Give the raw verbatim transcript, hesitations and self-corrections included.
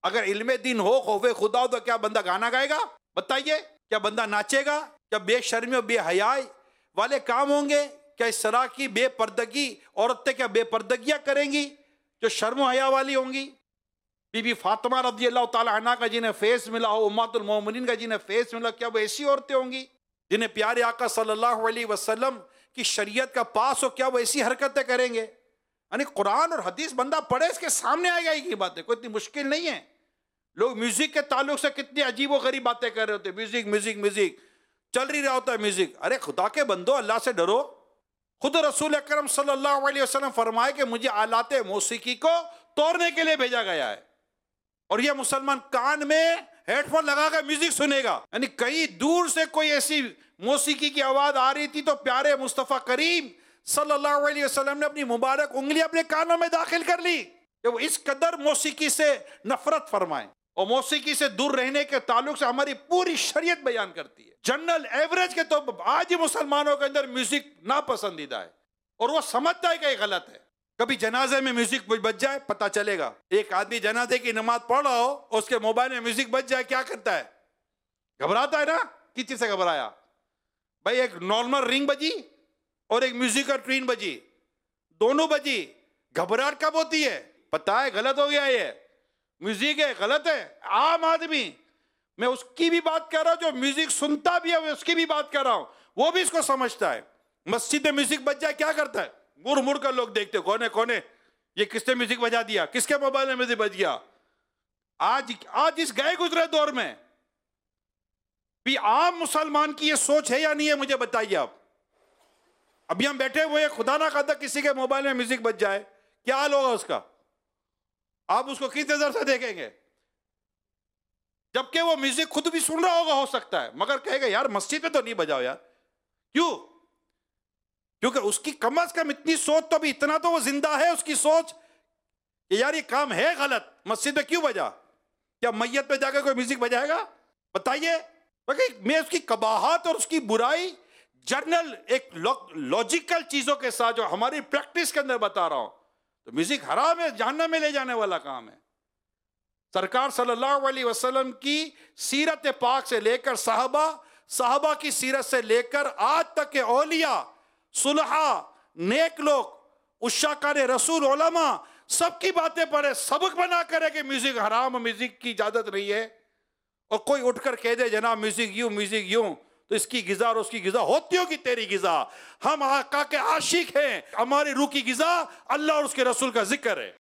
अगर इल्मे दीन हो, खौफे खुदा हो, तो क्या बंदा गाना गाएगा? बताइए, क्या बंदा नाचेगा? क्या बेशर्मी और बेहयाई वाले काम होंगे? क्या इस तरह की बेपर्दगी औरतें क्या बेपर्दगियां करेंगी जो शर्म हया वाली होंगी? बीबी फातिमा रज़ी अल्लाह ताला अन्हा का जिन्हें फेस मिला हो, उम्मतुल मोमिनीन का जिन्हें फेस मिला, क्या वो ऐसी औरतें होंगी जिन्हें प्यारे आका सल्लल्लाहु अलैहि वसल्लम की शरीयत का पास हो? क्या वो ऐसी हरकतें करेंगे? यानी कुरान और हदीस बंदा पढ़े, इसके सामने आ जाएगी बातें, कोई इतनी मुश्किल नहीं है। लोग म्यूजिक के ताल्लुक से कितनी अजीब व गरीब बातें कर रहे होते हैं। म्यूजिक म्यूजिक म्यूजिक चल रही रहा होता है म्यूजिक। अरे खुदा के बंदो, अल्लाह से डरो। खुद रसूल अकरम सल्लल्लाहु अलैहि वसल्लम फरमाए कि मुझे आलाते मौसीकी को तोड़ने के लिए भेजा गया है, और यह मुसलमान कान में हेडफोन लगाकर म्यूजिक सुनेगा। यानी कहीं दूर से कोई ऐसी मौसीकी की आवाज आ रही थी तो प्यारे मुस्तफ़ा करीम सल्लल्लाहु अलैहि वसल्लम ने अपनी मुबारक उंगली अपने कानों में दाखिल कर ली कि वो इस कदर मौसीकी से नफरत फरमाए। और मौसीकी से दूर रहने के ताल्लुक से हमारी पूरी शरीयत बयान करती है। जनरल एवरेज के तो आज ही मुसलमानों के अंदर म्यूजिक नापसंदीदा है, और वो समझता है कि ये गलत है। कभी जनाजे में म्यूजिक बज जाए, पता चलेगा। एक आदमी जनाजे की नमाज पढ़ रहा हो, उसके मोबाइल में म्यूजिक बज जाए, क्या करता है? घबराता है ना। किस चीज से घबराया भाई? एक नॉर्मल रिंग बजी और एक म्यूजिकल ट्यून बजी, दोनों बजी, घबराहट कब होती है? पता है गलत हो गया, ये म्यूजिक है, गलत है। आम आदमी, मैं उसकी भी बात कर रहा हूं जो म्यूजिक सुनता भी है, मैं उसकी भी बात कर रहा हूं, वो भी इसको समझता है। मस्जिद में म्यूजिक बज जाए, क्या करता है? मुड़ मुड़ कर लोग देखते, कौन है कौन है, ये किसने म्यूजिक बजा दिया, किसके मोबाइल में म्यूजिक बज गया। आज आज इस गए गुजरे दौर में भी आम मुसलमान की ये सोच है या नहीं है? मुझे बताइए आप। अभी हम बैठे हुए, खुदा ना खाता किसी के मोबाइल में म्यूजिक बज जाए, क्या हाल होगा उसका? आप उसको किस नजर से देखेंगे? जबकि वो म्यूजिक खुद भी सुन रहा होगा, हो सकता है, मगर कहेगा यार मस्जिद में तो नहीं बजाओ यार। क्यों? क्योंकि उसकी कम अज कम इतनी सोच तो भी, इतना तो वो जिंदा है उसकी सोच कि यार ये काम है गलत, मस्जिद में क्यों बजा? क्या मैयत पे जाकर कोई म्यूजिक बजाएगा? बताइए। मैं उसकी कबाहत और उसकी बुराई जर्नल एक लॉजिकल चीजों के साथ जो हमारी प्रैक्टिस के अंदर बता रहा हूं। तो म्यूजिक हराम है, जहन्नम में ले जाने वाला काम है। सरकार सल्लल्लाहु अलैहि वसल्लम की सीरत पाक से लेकर साहबा, साहबा की सीरत से लेकर आज तक के औलिया, सुलहा, नेक लोग, उशाकान रसूल, उलमा, सबकी बातें पढ़े, सबक बना करे कि म्यूजिक हराम, म्यूजिक की इजाजत नहीं है। और कोई उठकर कह दे जनाब म्यूजिक यूं म्यूजिक यूं, तो इसकी गिजा और उसकी गिजा होती होगी तेरी गिजा। हम आका के आशिक हैं, हमारी रूह की गिजा अल्लाह और उसके रसूल का जिक्र है।